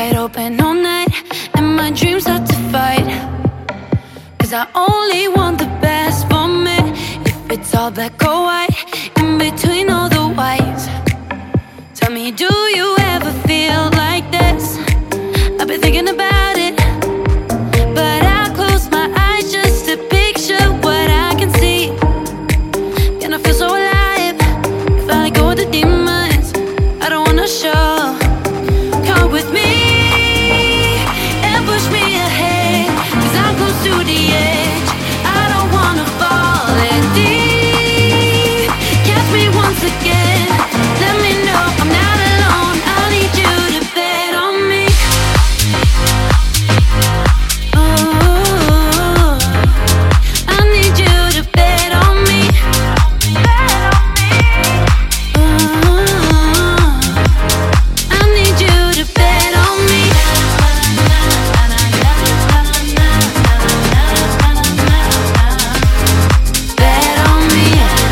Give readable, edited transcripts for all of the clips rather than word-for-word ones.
wide open all night, and my dreams start to fight. Cause I only want the best for me. If it's all black or white, in between all the whites. Tell me, do you ever feel like this? I've been thinking about it, but I close my eyes just to picture what I can see. And I feel so alive. If I let go of the demons I don't wanna show. Come with me and push me ahead, cause I'm close to the edge. I don't wanna fall in deep. Catch me once again. Let me know I'm not alone. I need you to bet on me. Ooh, I need you to bet on me. Bet on me. Ooh, I need you to bet on me. Bet on me.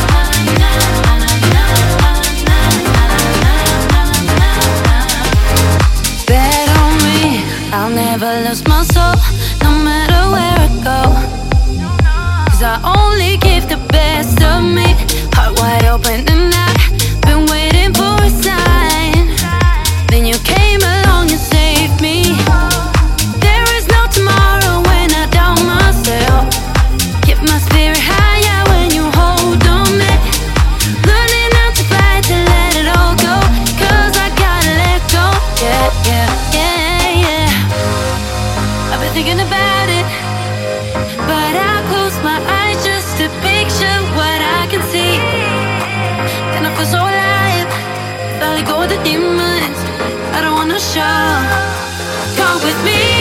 Bet on me. I'll never lose my soul, no matter where I go. Cause I only give the best of me. Heart wide open and I've been waiting for a sign. Then you came along and saved me. There is no tomorrow when I doubt myself. Keep my spirit higher when you hold on me. Learning how to fight to let it all go. Cause I gotta let go. Yeah, yeah, yeah, yeah. I've been thinking about it, but I close my eyes just to picture what I can see. And I feel so alive. If I let go of the demons I don't wanna show. Come with me